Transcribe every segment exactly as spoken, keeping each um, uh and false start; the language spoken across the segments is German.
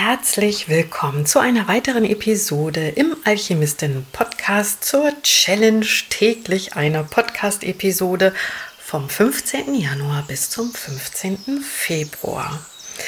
herzlich willkommen zu einer weiteren Episode im Alchemistinnen-Podcast zur Challenge täglich eine Podcast-Episode vom fünfzehnten Januar bis zum fünfzehnten Februar.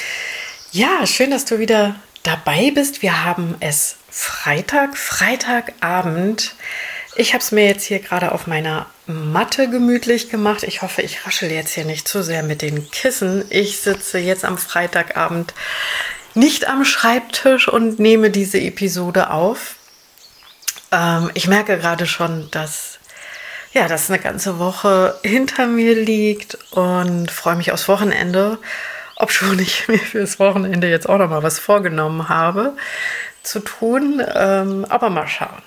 Ja, schön, dass du wieder dabei bist. Wir haben es Freitag, Freitagabend. Ich habe es mir jetzt hier gerade auf meiner Matte gemütlich gemacht. Ich hoffe, ich raschel jetzt hier nicht zu sehr mit den Kissen. Ich sitze jetzt am Freitagabend nicht am Schreibtisch und nehme diese Episode auf. Ähm, ich merke gerade schon, dass ja, dass eine ganze Woche hinter mir liegt und freue mich aufs Wochenende, obschon ich mir fürs Wochenende jetzt auch noch mal was vorgenommen habe zu tun. Ähm, aber mal schauen.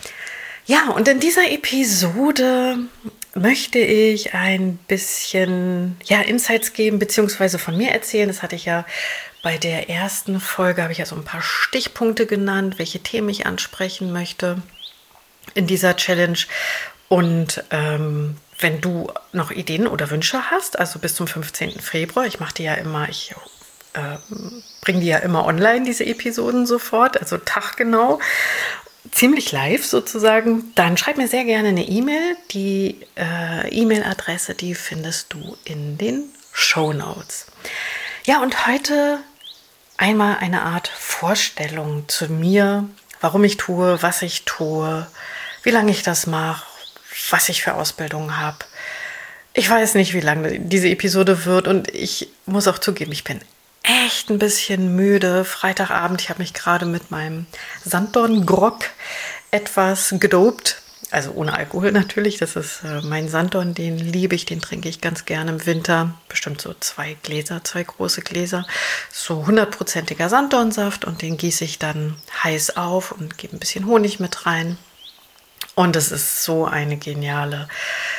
Ja, und in dieser Episode möchte ich ein bisschen ja, Insights geben, beziehungsweise von mir erzählen. Das hatte ich ja bei der ersten Folge, habe ich ja so ein paar Stichpunkte genannt, welche Themen ich ansprechen möchte in dieser Challenge. Und ähm, wenn du noch Ideen oder Wünsche hast, also bis zum fünfzehnten Februar, ich mache die ja immer, ich äh, bringe die ja immer online, diese Episoden sofort, also taggenau. Ziemlich live sozusagen, dann schreib mir sehr gerne eine E-Mail. Die äh, E-Mail-Adresse, die findest du in den Shownotes. Ja, und heute einmal eine Art Vorstellung zu mir, warum ich tue, was ich tue, wie lange ich das mache, was ich für Ausbildungen habe. Ich weiß nicht, wie lange diese Episode wird und ich muss auch zugeben, ich bin echt ein bisschen müde. Freitagabend, ich habe mich gerade mit meinem Sanddorn-Grog etwas gedopt. Also ohne Alkohol natürlich. Das ist äh, mein Sanddorn, den liebe ich, den trinke ich ganz gerne im Winter. Bestimmt so zwei Gläser, zwei große Gläser. So hundertprozentiger Sanddornsaft und den gieße ich dann heiß auf und gebe ein bisschen Honig mit rein. Und es ist so eine geniale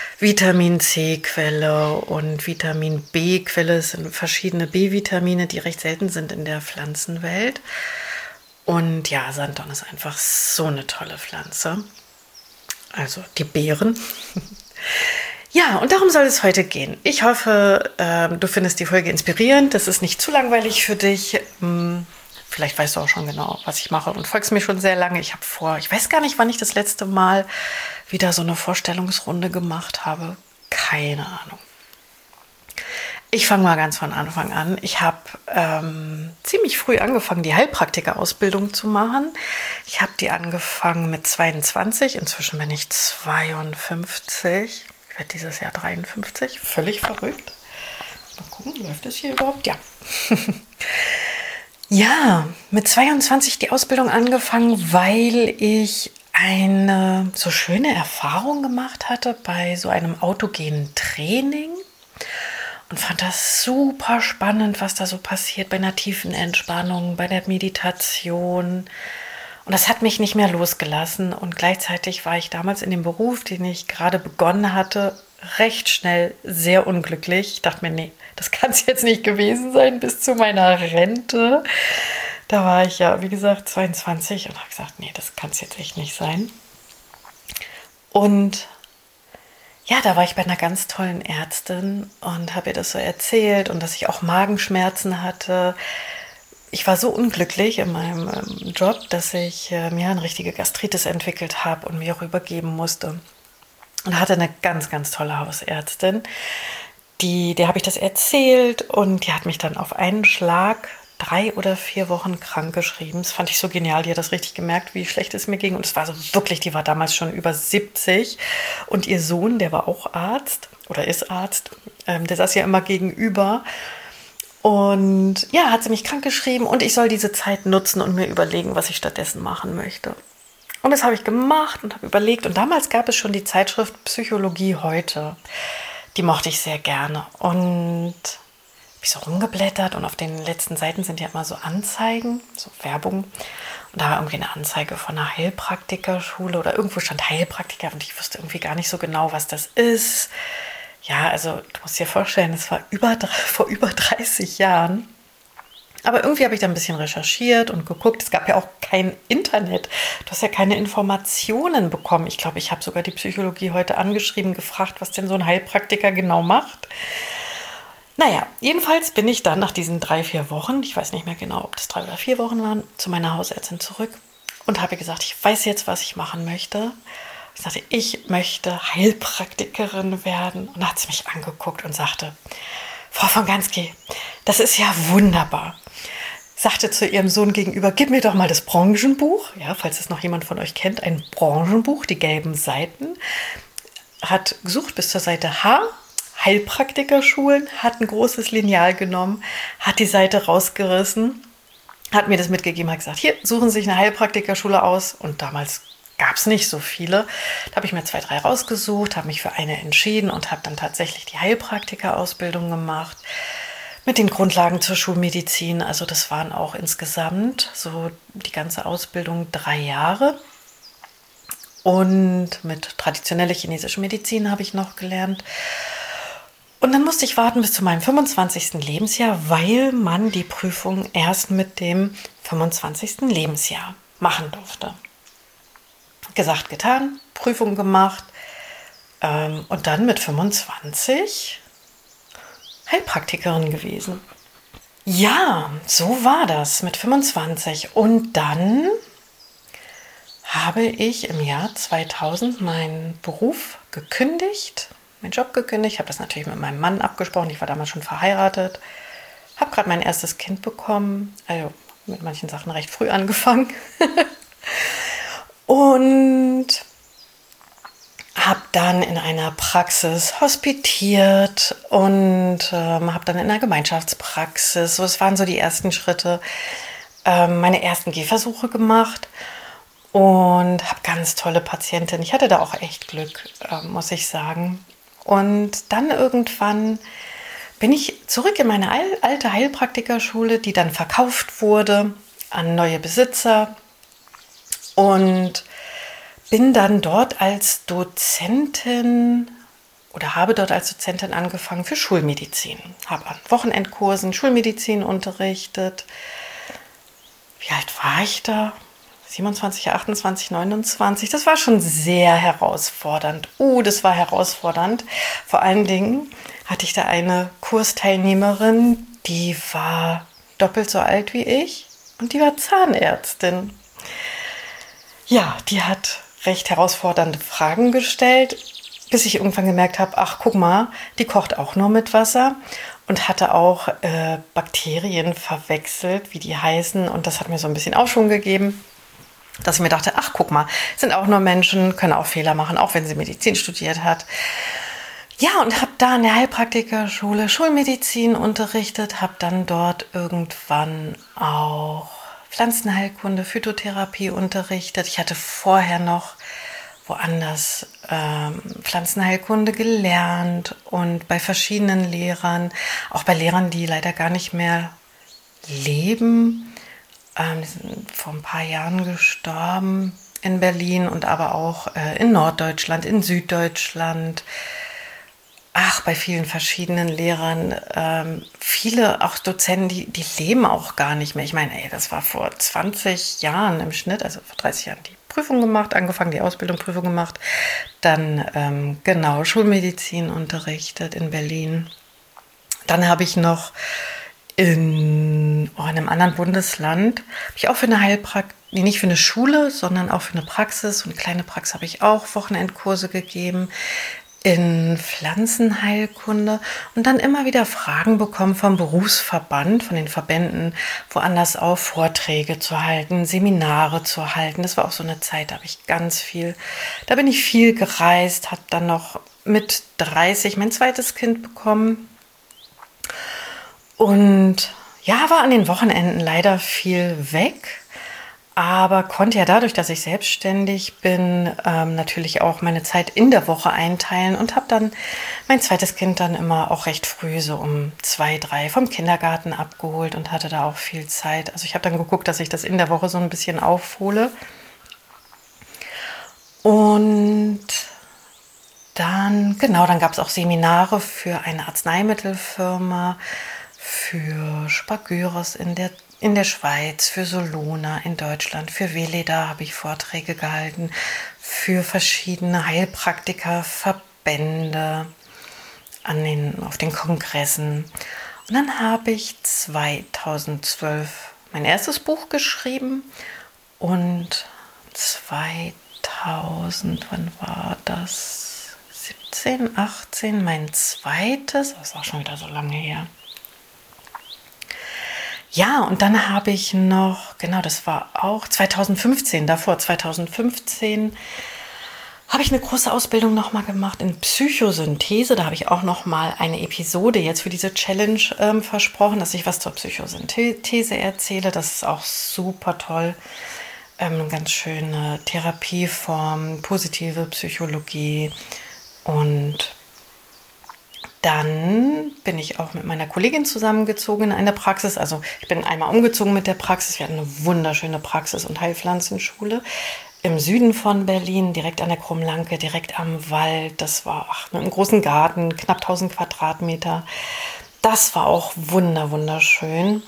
Vitamin-C-Quelle und Vitamin-B-Quelle. Es sind verschiedene B-Vitamine, die recht selten sind in der Pflanzenwelt. Und ja, Sanddorn ist einfach so eine tolle Pflanze. Also die Beeren. Ja, und darum soll es heute gehen. Ich hoffe, äh, du findest die Folge inspirierend. Das ist nicht zu langweilig für dich. Hm. Vielleicht weißt du auch schon genau, was ich mache und folgst mir schon sehr lange. Ich habe vor, ich weiß gar nicht, wann ich das letzte Mal wieder so eine Vorstellungsrunde gemacht habe. Keine Ahnung. Ich fange mal ganz von Anfang an. Ich habe ähm, ziemlich früh angefangen, die Heilpraktiker-Ausbildung zu machen. Ich habe die angefangen mit zweiundzwanzig. Inzwischen bin ich zweiundfünfzig. Ich werde dieses Jahr dreiundfünfzig. Völlig verrückt. Mal gucken, läuft das hier überhaupt? Ja. Ja, mit zweiundzwanzig die Ausbildung angefangen, weil ich eine so schöne Erfahrung gemacht hatte bei so einem autogenen Training und fand das super spannend, was da so passiert bei einer tiefen Entspannung, bei der Meditation. Und das hat mich nicht mehr losgelassen und gleichzeitig war ich damals in dem Beruf, den ich gerade begonnen hatte, recht schnell sehr unglücklich. Ich dachte mir, nee, das kann es jetzt nicht gewesen sein bis zu meiner Rente. Da war ich ja, wie gesagt, zweiundzwanzig und habe gesagt, nee, das kann es jetzt echt nicht sein. Und ja, da war ich bei einer ganz tollen Ärztin und habe ihr das so erzählt und dass ich auch Magenschmerzen hatte. Ich war so unglücklich in meinem ähm, Job, dass ich äh, mir eine richtige Gastritis entwickelt habe und mir auch übergeben musste. Und hatte eine ganz, ganz tolle Hausärztin, die, der habe ich das erzählt und die hat mich dann auf einen Schlag drei oder vier Wochen krank geschrieben. Das fand ich so genial, die hat das richtig gemerkt, wie schlecht es mir ging. Und es war so wirklich, die war damals schon über siebzig und ihr Sohn, der war auch Arzt oder ist Arzt, ähm, der saß ja immer gegenüber. Und ja, hat sie mich krank geschrieben und ich soll diese Zeit nutzen und mir überlegen, was ich stattdessen machen möchte. Und das habe ich gemacht und habe überlegt. Und damals gab es schon die Zeitschrift Psychologie heute. Die mochte ich sehr gerne. Und habe ich so rumgeblättert. Und auf den letzten Seiten sind ja immer so Anzeigen, so Werbung. Und da war irgendwie eine Anzeige von einer Heilpraktikerschule. Oder irgendwo stand Heilpraktiker. Und ich wusste irgendwie gar nicht so genau, was das ist. Ja, also du musst dir vorstellen, es war über, vor über dreißig Jahren. Aber irgendwie habe ich da ein bisschen recherchiert und geguckt. Es gab ja auch kein Internet. Du hast ja keine Informationen bekommen. Ich glaube, ich habe sogar die Psychologie heute angeschrieben, gefragt, was denn so ein Heilpraktiker genau macht. Naja, jedenfalls bin ich dann nach diesen drei, vier Wochen, ich weiß nicht mehr genau, ob das drei oder vier Wochen waren, zu meiner Hausärztin zurück und habe gesagt, ich weiß jetzt, was ich machen möchte. Ich sagte, ich möchte Heilpraktikerin werden. Und dann hat sie mich angeguckt und sagte, Frau von Gansky, das ist ja wunderbar. Sagte zu ihrem Sohn gegenüber, gib mir doch mal das Branchenbuch. Ja, falls es noch jemand von euch kennt, ein Branchenbuch, die gelben Seiten. Hat gesucht bis zur Seite H, Heilpraktikerschulen, hat ein großes Lineal genommen, hat die Seite rausgerissen, hat mir das mitgegeben, hat gesagt, hier, suchen Sie sich eine Heilpraktikerschule aus. Und damals gab es nicht so viele. Da habe ich mir zwei, drei rausgesucht, habe mich für eine entschieden und habe dann tatsächlich die Heilpraktikerausbildung gemacht mit den Grundlagen zur Schulmedizin. Also das waren auch insgesamt so die ganze Ausbildung drei Jahre. Und mit traditioneller chinesischer Medizin habe ich noch gelernt. Und dann musste ich warten bis zu meinem fünfundzwanzigsten Lebensjahr, weil man die Prüfung erst mit dem fünfundzwanzigsten Lebensjahr machen durfte. Gesagt, getan, Prüfung gemacht ähm, und dann mit fünfundzwanzig Heilpraktikerin gewesen. Ja, so war das mit fünfundzwanzig. Und dann habe ich im Jahr zweitausend meinen Beruf gekündigt, meinen Job gekündigt. Ich habe das natürlich mit meinem Mann abgesprochen. Ich war damals schon verheiratet, habe gerade mein erstes Kind bekommen, also mit manchen Sachen recht früh angefangen. Und habe dann in einer Praxis hospitiert und ähm, habe dann in einer Gemeinschaftspraxis, so es waren so die ersten Schritte, ähm, meine ersten Gehversuche gemacht und habe ganz tolle Patientinnen. Ich hatte da auch echt Glück, äh, muss ich sagen. Und dann irgendwann bin ich zurück in meine alte Heilpraktikerschule, die dann verkauft wurde an neue Besitzer. Und bin dann dort als Dozentin oder habe dort als Dozentin angefangen für Schulmedizin. Habe an Wochenendkursen Schulmedizin unterrichtet. Wie alt war ich da? siebenundzwanzig, achtundzwanzig, neunundzwanzig. Das war schon sehr herausfordernd. Oh, das war herausfordernd. Vor allen Dingen hatte ich da eine Kursteilnehmerin, die war doppelt so alt wie ich und die war Zahnärztin. Ja, die hat recht herausfordernde Fragen gestellt, bis ich irgendwann gemerkt habe, ach, guck mal, die kocht auch nur mit Wasser und hatte auch äh, Bakterien verwechselt, wie die heißen. Und das hat mir so ein bisschen Aufschwung gegeben, dass ich mir dachte, ach, guck mal, sind auch nur Menschen, können auch Fehler machen, auch wenn sie Medizin studiert hat. Ja, und habe da in der Heilpraktikerschule Schulmedizin unterrichtet, habe dann dort irgendwann auch Pflanzenheilkunde, Phytotherapie unterrichtet. Ich hatte vorher noch woanders ähm, Pflanzenheilkunde gelernt und bei verschiedenen Lehrern, auch bei Lehrern, die leider gar nicht mehr leben. Ähm, die sind vor ein paar Jahren gestorben in Berlin und aber auch äh, in Norddeutschland, in Süddeutschland. Ach, bei vielen verschiedenen Lehrern, ähm, viele auch Dozenten, die, die leben auch gar nicht mehr. Ich meine, ey, das war vor zwanzig Jahren im Schnitt, also vor dreißig Jahren die Prüfung gemacht, angefangen die Ausbildung, Prüfung gemacht, dann ähm, genau Schulmedizin unterrichtet in Berlin. Dann habe ich noch in, oh, in einem anderen Bundesland, habe ich auch für eine Heilpraxis, nicht für eine Schule, sondern auch für eine Praxis, so eine kleine Praxis habe ich auch Wochenendkurse gegeben in Pflanzenheilkunde und dann immer wieder Fragen bekommen vom Berufsverband, von den Verbänden, woanders auch Vorträge zu halten, Seminare zu halten. Das war auch so eine Zeit, da habe ich ganz viel, da bin ich viel gereist, habe dann noch mit dreißig mein zweites Kind bekommen und ja, war an den Wochenenden leider viel weg. Aber konnte ja dadurch, dass ich selbstständig bin, ähm, natürlich auch meine Zeit in der Woche einteilen und habe dann mein zweites Kind dann immer auch recht früh, so um zwei, drei vom Kindergarten abgeholt und hatte da auch viel Zeit. Also ich habe dann geguckt, dass ich das in der Woche so ein bisschen aufhole. Und dann, genau, dann gab es auch Seminare für eine Arzneimittelfirma, für Spagyros in der In der Schweiz, für Soluna in Deutschland, für Weleda habe ich Vorträge gehalten, für verschiedene Heilpraktikerverbände. an den, auf den Kongressen. Und dann habe ich zweitausendzwölf mein erstes Buch geschrieben und zweitausend, wann war das? siebzehn, achtzehn, mein zweites, das ist auch schon wieder so lange her. Ja, und dann habe ich noch, genau, das war auch zweitausendfünfzehn, davor zweitausendfünfzehn, habe ich eine große Ausbildung nochmal gemacht in Psychosynthese. Da habe ich auch nochmal eine Episode jetzt für diese Challenge ähm, versprochen, dass ich was zur Psychosynthese erzähle. Das ist auch super toll. Ähm, eine ganz schöne Therapieform, positive Psychologie. Und dann bin ich auch mit meiner Kollegin zusammengezogen in eine Praxis. Also ich bin einmal umgezogen mit der Praxis. Wir hatten eine wunderschöne Praxis- und Heilpflanzenschule im Süden von Berlin, direkt an der Krummlanke, direkt am Wald. Das war ach, mit einem großen Garten, knapp tausend Quadratmeter. Das war auch wunder, wunderschön.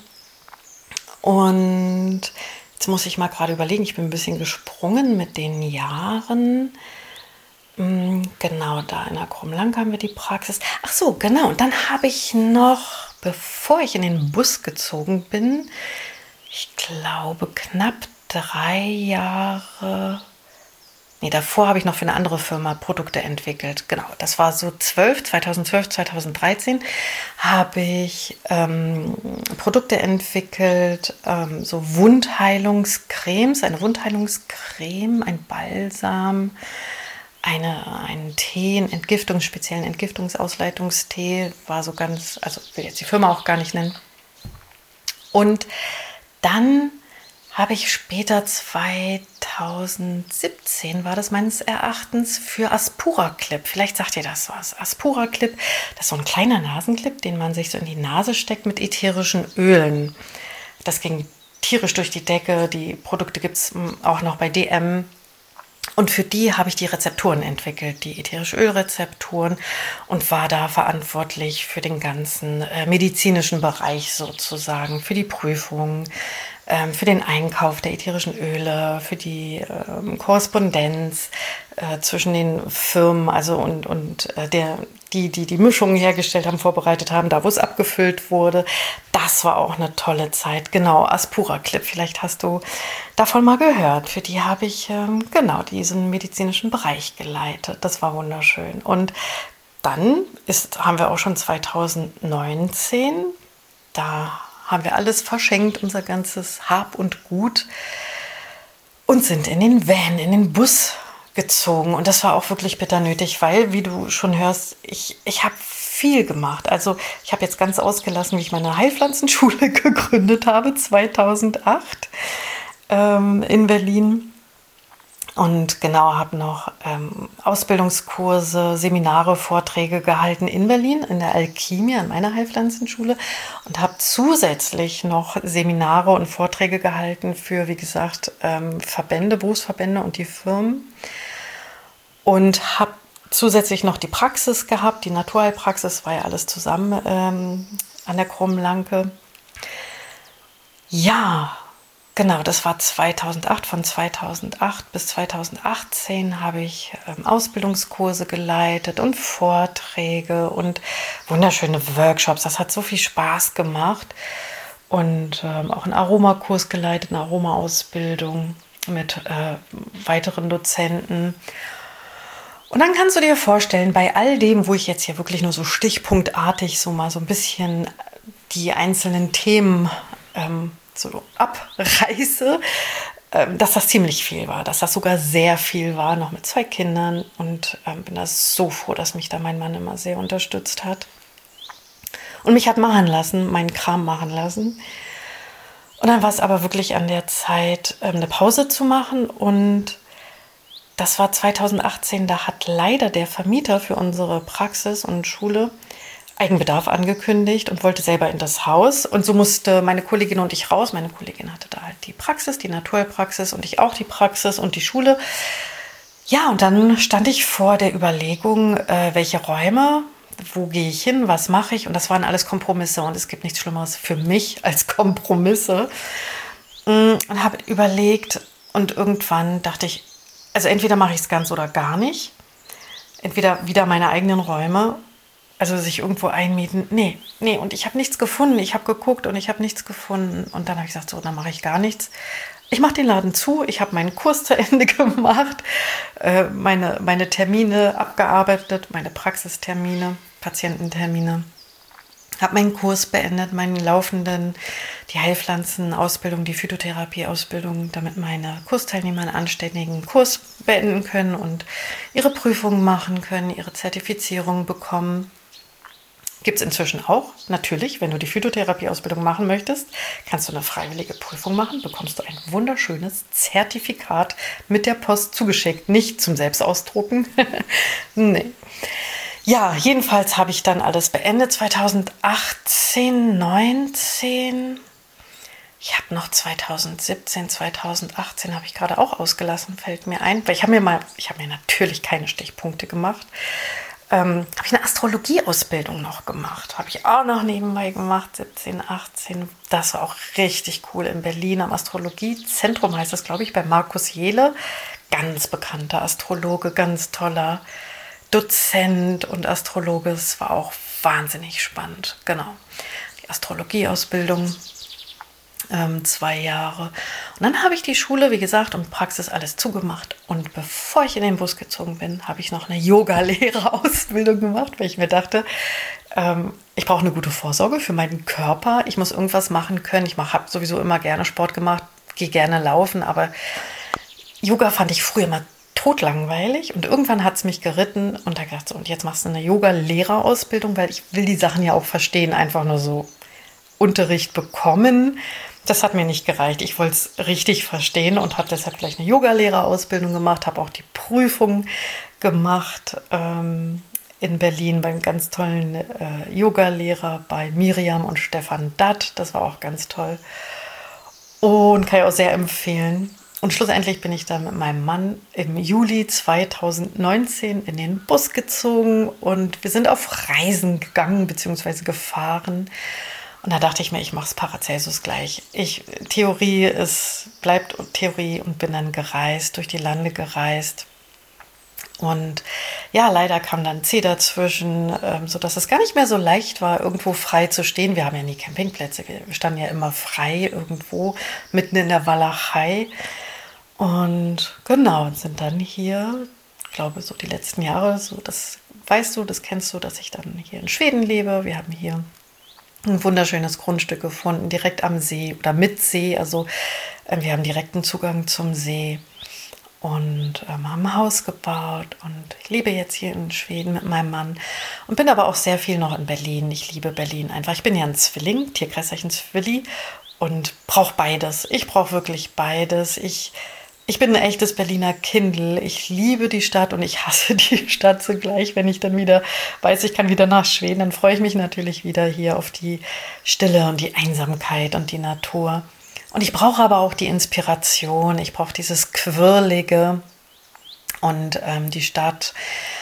Und jetzt muss ich mal gerade überlegen, ich bin ein bisschen gesprungen mit den Jahren. Genau, da in der Krummlanke haben wir die Praxis. Ach so, genau. Und dann habe ich noch, bevor ich in den Bus gezogen bin, ich glaube knapp drei Jahre, nee, davor habe ich noch für eine andere Firma Produkte entwickelt. Genau, das war so zwölf, zweitausendzwölf, zweitausenddreizehn habe ich ähm, Produkte entwickelt, ähm, so Wundheilungscremes, eine Wundheilungscreme, ein Balsam, eine, einen Tee, einen Entgiftungs-, speziellen Entgiftungsausleitungstee, war so ganz, also ich will jetzt die Firma auch gar nicht nennen. Und dann habe ich später zweitausendsiebzehn, war das meines Erachtens, für Aspura Clip. Vielleicht sagt ihr das was. Aspura Clip, das ist so ein kleiner Nasenclip, den man sich so in die Nase steckt mit ätherischen Ölen. Das ging tierisch durch die Decke. Die Produkte gibt es auch noch bei D M. Und für die habe ich die Rezepturen entwickelt, die ätherische Ölrezepturen, und war da verantwortlich für den ganzen äh, medizinischen Bereich sozusagen, für die Prüfung, ähm, für den Einkauf der ätherischen Öle, für die ähm, Korrespondenz äh, zwischen den Firmen, also und, und äh, der, die, die die Mischungen hergestellt haben, vorbereitet haben, da wo es abgefüllt wurde. Das war auch eine tolle Zeit. Genau, Aspura Clip, vielleicht hast du davon mal gehört. Für die habe ich ähm, genau diesen medizinischen Bereich geleitet. Das war wunderschön. Und dann ist, haben wir auch schon zweitausendneunzehn, da haben wir alles verschenkt, unser ganzes Hab und Gut, und sind in den Van, in den Bus gezogen. Und das war auch wirklich bitter nötig, weil, wie du schon hörst, ich, ich habe viel gemacht. Also ich habe jetzt ganz ausgelassen, wie ich meine Heilpflanzenschule gegründet habe, zweitausendacht ähm, in Berlin. Und genau, habe noch ähm, Ausbildungskurse, Seminare, Vorträge gehalten in Berlin, in der Alchemie, an meiner Heilpflanzenschule, und habe zusätzlich noch Seminare und Vorträge gehalten für, wie gesagt, ähm, Verbände, Berufsverbände und die Firmen. Und habe zusätzlich noch die Praxis gehabt, die Naturheilpraxis, war ja alles zusammen ähm, an der Krummlanke. Ja, genau, das war zweitausendacht. Von zweitausendacht bis zweitausendachtzehn habe ich ähm, Ausbildungskurse geleitet und Vorträge und wunderschöne Workshops. Das hat so viel Spaß gemacht. Und ähm, auch einen Aromakurs geleitet, eine Aromaausbildung mit äh, weiteren Dozenten. Und dann kannst du dir vorstellen, bei all dem, wo ich jetzt hier wirklich nur so stichpunktartig so mal so ein bisschen die einzelnen Themen ähm, so abreiße, ähm, dass das ziemlich viel war, dass das sogar sehr viel war, noch mit zwei Kindern, und ähm, bin da so froh, dass mich da mein Mann immer sehr unterstützt hat und mich hat machen lassen, meinen Kram machen lassen. Und dann war es aber wirklich an der Zeit, ähm, eine Pause zu machen, und das war zweitausendachtzehn, da hat leider der Vermieter für unsere Praxis und Schule Eigenbedarf angekündigt und wollte selber in das Haus. Und so musste meine Kollegin und ich raus. Meine Kollegin hatte da halt die Praxis, die Naturheilpraxis, und ich auch die Praxis und die Schule. Ja, und dann stand ich vor der Überlegung, äh, welche Räume, wo gehe ich hin, was mache ich? Und das waren alles Kompromisse, und es gibt nichts Schlimmeres für mich als Kompromisse. Und habe überlegt, und irgendwann dachte ich, also entweder mache ich es ganz oder gar nicht. Entweder wieder meine eigenen Räume Also sich irgendwo einmieten. Nee, nee. Und ich habe nichts gefunden. Ich habe geguckt und ich habe nichts gefunden. Und dann habe ich gesagt, so, dann mache ich gar nichts. Ich mache den Laden zu. Ich habe meinen Kurs zu Ende gemacht, äh, meine, meine Termine abgearbeitet, meine Praxistermine, Patiententermine. Habe meinen Kurs beendet, meinen laufenden, die Heilpflanzenausbildung, die Phytotherapieausbildung, damit meine Kursteilnehmer einen anständigen Kurs beenden können und ihre Prüfungen machen können, ihre Zertifizierung bekommen. Gibt es inzwischen auch, natürlich, wenn du die Phytotherapieausbildung machen möchtest, kannst du eine freiwillige Prüfung machen, bekommst du ein wunderschönes Zertifikat mit der Post zugeschickt, nicht zum Selbstausdrucken. Nee. Ja, jedenfalls habe ich dann alles beendet, zweitausendachtzehn, neunzehn. Ich habe noch zweitausendsiebzehn, zweitausendachtzehn habe ich gerade auch ausgelassen, fällt mir ein. Weil ich habe mir mal, ich habe mir natürlich keine Stichpunkte gemacht. Ähm, habe ich eine Astrologieausbildung noch gemacht. Habe ich auch noch nebenbei gemacht, siebzehn, achtzehn. Das war auch richtig cool in Berlin am Astrologiezentrum, heißt das, glaube ich, bei Markus Jehle. Ganz bekannter Astrologe, ganz toller Dozent und Astrologe. Es war auch wahnsinnig spannend. Genau. Die Astrologieausbildung, ähm, zwei Jahre. Und dann habe ich die Schule, wie gesagt, und Praxis alles zugemacht. Und bevor ich in den Bus gezogen bin, habe ich noch eine Yoga-Lehrerausbildung gemacht, weil ich mir dachte, ähm, ich brauche eine gute Vorsorge für meinen Körper. Ich muss irgendwas machen können. Ich habe sowieso immer gerne Sport gemacht, gehe gerne laufen, aber Yoga fand ich früher immer totlangweilig und irgendwann hat es mich geritten und da gedacht, so, und jetzt machst du eine Yoga-Lehrerausbildung, weil ich will die Sachen ja auch verstehen, einfach nur so Unterricht bekommen. Das hat mir nicht gereicht. Ich wollte es richtig verstehen und habe deshalb gleich eine Yoga-Lehrerausbildung gemacht, habe auch die Prüfung gemacht ähm, in Berlin beim ganz tollen äh, Yoga-Lehrer bei Miriam und Stefan Datt. Das war auch ganz toll und kann ich auch sehr empfehlen. Und schlussendlich bin ich dann mit meinem Mann im Juli zweitausendneunzehn in den Bus gezogen und wir sind auf Reisen gegangen bzw. gefahren. Und da dachte ich mir, ich mache es Paracelsus gleich. Ich, Theorie ist, bleibt Theorie und bin dann gereist, durch die Lande gereist. Und ja, leider kam dann C dazwischen, ähm, sodass es gar nicht mehr so leicht war, irgendwo frei zu stehen. Wir haben ja nie Campingplätze, wir standen ja immer frei irgendwo mitten in der Walachei. Und genau, sind dann hier, ich glaube, so die letzten Jahre, so das weißt du, das kennst du, dass ich dann hier in Schweden lebe. Wir haben hier ein wunderschönes Grundstück gefunden, direkt am See oder mit See. Also äh, wir haben direkten Zugang zum See und ähm, haben ein Haus gebaut. Und ich lebe jetzt hier in Schweden mit meinem Mann und bin aber auch sehr viel noch in Berlin. Ich liebe Berlin einfach. Ich bin ja ein Zwilling, Tierkreiszeichen Zwilli und brauche beides. Ich brauche wirklich beides. Ich Ich bin ein echtes Berliner Kindl. Ich liebe die Stadt und ich hasse die Stadt zugleich. Wenn ich dann wieder weiß, ich kann wieder nach Schweden, dann freue ich mich natürlich wieder hier auf die Stille und die Einsamkeit und die Natur. Und ich brauche aber auch die Inspiration. Ich brauche dieses Quirlige und ähm, die Stadt.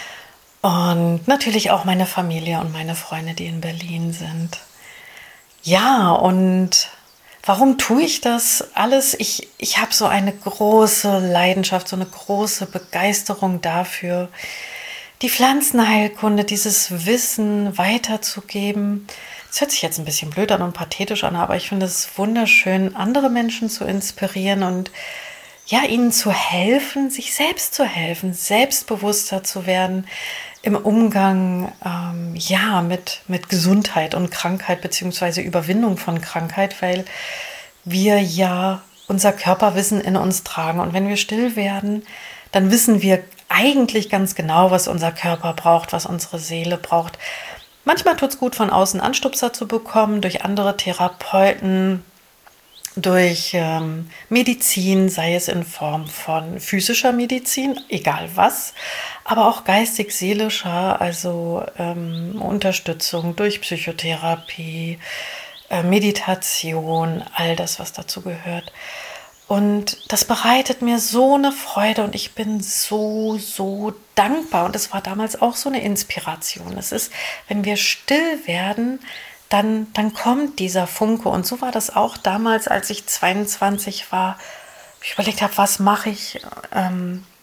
Und natürlich auch meine Familie und meine Freunde, die in Berlin sind. Ja, und warum tue ich das alles? Ich, ich habe so eine große Leidenschaft, so eine große Begeisterung dafür, die Pflanzenheilkunde, dieses Wissen weiterzugeben. Das hört sich jetzt ein bisschen blöd an und pathetisch an, aber ich finde es wunderschön, andere Menschen zu inspirieren und ja, ihnen zu helfen, sich selbst zu helfen, selbstbewusster zu werden im Umgang ähm, ja, mit, mit Gesundheit und Krankheit beziehungsweise Überwindung von Krankheit, weil wir ja unser Körperwissen in uns tragen. Und wenn wir still werden, dann wissen wir eigentlich ganz genau, was unser Körper braucht, was unsere Seele braucht. Manchmal tut es gut, von außen Anstupser zu bekommen, durch andere Therapeuten, durch ähm, Medizin, sei es in Form von physischer Medizin, egal was, aber auch geistig-seelischer, also ähm, Unterstützung durch Psychotherapie, äh, Meditation, all das, was dazu gehört. Und das bereitet mir so eine Freude und ich bin so, so dankbar. Und es war damals auch so eine Inspiration. Es ist, wenn wir still werden, Dann, dann kommt dieser Funke. Und so war das auch damals, als ich zweiundzwanzig war. Ich überlegt habe, was mache ich? Ähm,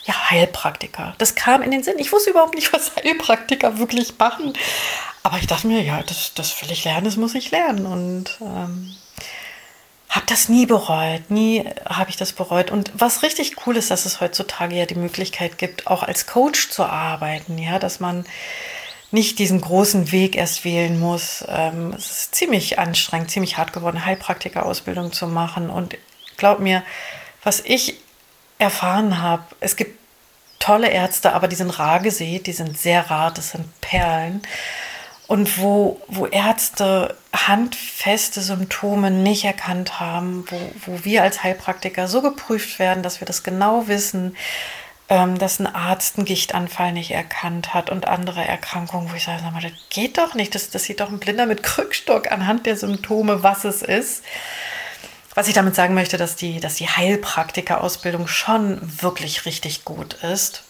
ja, Heilpraktiker. Das kam in den Sinn. Ich wusste überhaupt nicht, was Heilpraktiker wirklich machen. Aber ich dachte mir, ja, das, das will ich lernen, das muss ich lernen. Und ähm, habe das nie bereut. Nie habe ich das bereut. Und was richtig cool ist, dass es heutzutage ja die Möglichkeit gibt, auch als Coach zu arbeiten. Ja, dass man nicht diesen großen Weg erst wählen muss. Ähm, es ist ziemlich anstrengend, ziemlich hart geworden, Heilpraktiker-Ausbildung zu machen. Und glaub mir, was ich erfahren habe, es gibt tolle Ärzte, aber die sind rar gesät, die sind sehr rar, das sind Perlen. Und wo, wo Ärzte handfeste Symptome nicht erkannt haben, wo, wo wir als Heilpraktiker so geprüft werden, dass wir das genau wissen, ähm, dass ein Arzt einen Gichtanfall nicht erkannt hat und andere Erkrankungen, wo ich sage, sag mal, das geht doch nicht, das, das sieht doch ein Blinder mit Krückstock anhand der Symptome, was es ist. Was ich damit sagen möchte, dass die, dass die Heilpraktiker-Ausbildung schon wirklich richtig gut ist.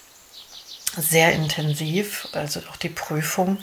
Sehr intensiv, also auch die Prüfung.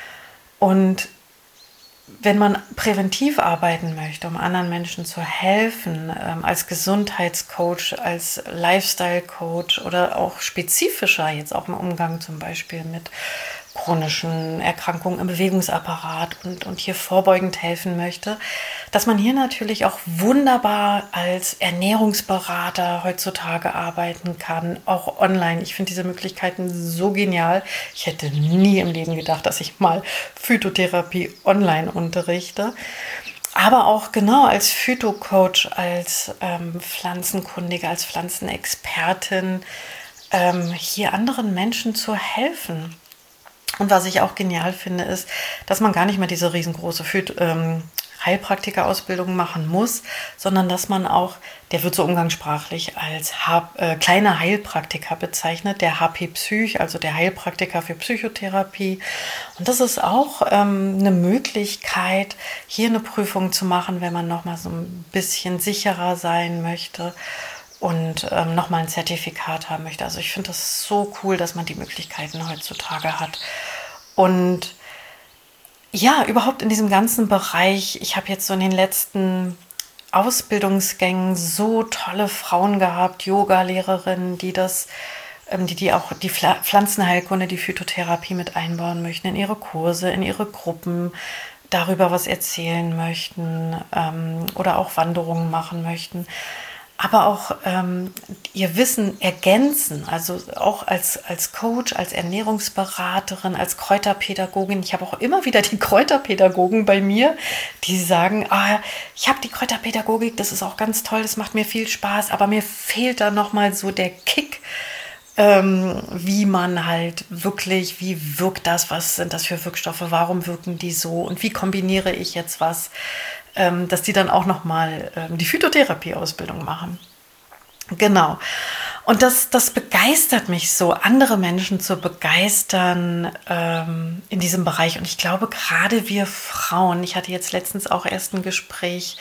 Und wenn man präventiv arbeiten möchte, um anderen Menschen zu helfen, ähm, als Gesundheitscoach, als Lifestyle-Coach oder auch spezifischer, jetzt auch im Umgang zum Beispiel mit chronischen Erkrankungen im Bewegungsapparat und, und hier vorbeugend helfen möchte, dass man hier natürlich auch wunderbar als Ernährungsberater heutzutage arbeiten kann, auch online. Ich finde diese Möglichkeiten so genial. Ich hätte nie im Leben gedacht, dass ich mal Phytotherapie online unterrichte. Aber auch genau als Phytocoach, als ähm, Pflanzenkundige, als Pflanzenexpertin ähm, hier anderen Menschen zu helfen. Und was ich auch genial finde, ist, dass man gar nicht mehr diese riesengroße ähm, Heilpraktiker-Ausbildung machen muss, sondern dass man auch, der wird so umgangssprachlich als H äh, kleiner Heilpraktiker bezeichnet, der H P Psych, also der Heilpraktiker für Psychotherapie. Und das ist auch ähm, eine Möglichkeit, hier eine Prüfung zu machen, wenn man nochmal so ein bisschen sicherer sein möchte und ähm, nochmal ein Zertifikat haben möchte. Also ich finde das so cool, dass man die Möglichkeiten heutzutage hat. Und ja, überhaupt in diesem ganzen Bereich, ich habe jetzt so in den letzten Ausbildungsgängen so tolle Frauen gehabt, Yoga-Lehrerinnen, die das, ähm, die, die auch die Pflanzenheilkunde, die Phytotherapie mit einbauen möchten in ihre Kurse, in ihre Gruppen, darüber was erzählen möchten ähm, oder auch Wanderungen machen möchten. Aber auch ähm, ihr Wissen ergänzen, also auch als, als Coach, als Ernährungsberaterin, als Kräuterpädagogin. Ich habe auch immer wieder die Kräuterpädagogen bei mir, die sagen, ah, ich habe die Kräuterpädagogik, das ist auch ganz toll, das macht mir viel Spaß, aber mir fehlt da nochmal so der Kick, ähm, wie man halt wirklich, wie wirkt das, was sind das für Wirkstoffe, warum wirken die so und wie kombiniere ich jetzt was, ähm, dass die dann auch nochmal ähm, die Phytotherapie-Ausbildung machen. Genau. Und das, das begeistert mich so, andere Menschen zu begeistern ähm, in diesem Bereich. Und ich glaube, gerade wir Frauen, ich hatte jetzt letztens auch erst ein Gespräch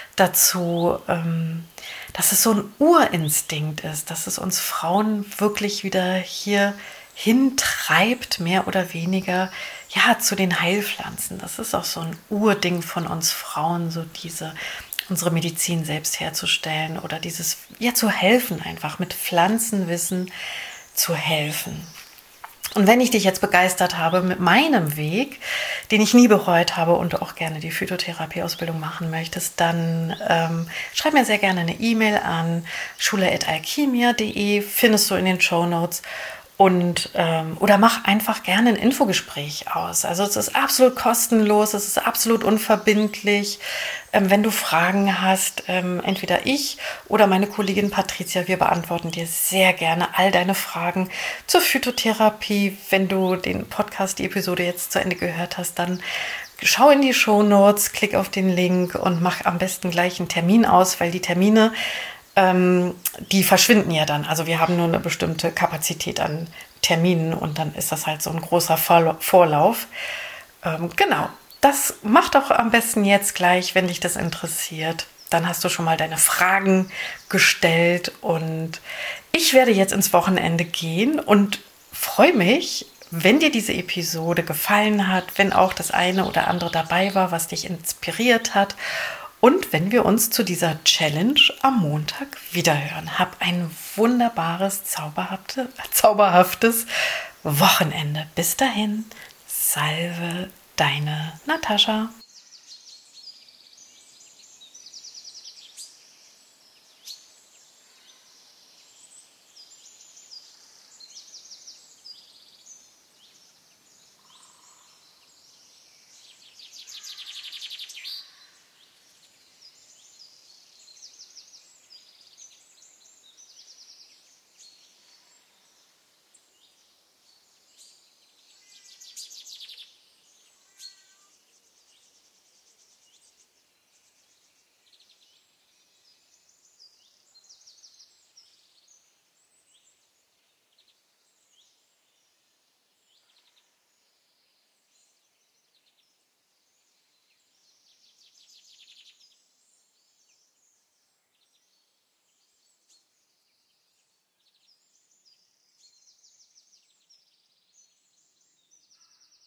dazu, ähm, dass es so ein Urinstinkt ist, dass es uns Frauen wirklich wieder hier hintreibt, mehr oder weniger, ja, zu den Heilpflanzen. Das ist auch so ein Urding von uns Frauen, so diese, unsere Medizin selbst herzustellen oder dieses, ja, zu helfen einfach, mit Pflanzenwissen zu helfen. Und wenn ich dich jetzt begeistert habe mit meinem Weg, den ich nie bereut habe und du auch gerne die Phytotherapie-Ausbildung machen möchtest, dann ähm, schreib mir sehr gerne eine E-Mail an schule at alchimia punkt de, findest du in den Shownotes. Und, ähm, oder mach einfach gerne ein Infogespräch aus. Also es ist absolut kostenlos, es ist absolut unverbindlich. Ähm, wenn du Fragen hast, ähm, entweder ich oder meine Kollegin Patricia, wir beantworten dir sehr gerne all deine Fragen zur Phytotherapie. Wenn du den Podcast, die Episode jetzt zu Ende gehört hast, dann schau in die Shownotes, klick auf den Link und mach am besten gleich einen Termin aus, weil die Termine, Ähm, die verschwinden ja dann. Also wir haben nur eine bestimmte Kapazität an Terminen und dann ist das halt so ein großer Vorlauf. Ähm, genau, das mach doch am besten jetzt gleich, wenn dich das interessiert. Dann hast du schon mal deine Fragen gestellt und ich werde jetzt ins Wochenende gehen und freue mich, wenn dir diese Episode gefallen hat, wenn auch das eine oder andere dabei war, was dich inspiriert hat. Und wenn wir uns zu dieser Challenge am Montag wiederhören, hab ein wunderbares, zauberhafte, zauberhaftes Wochenende. Bis dahin, salve deine Natascha.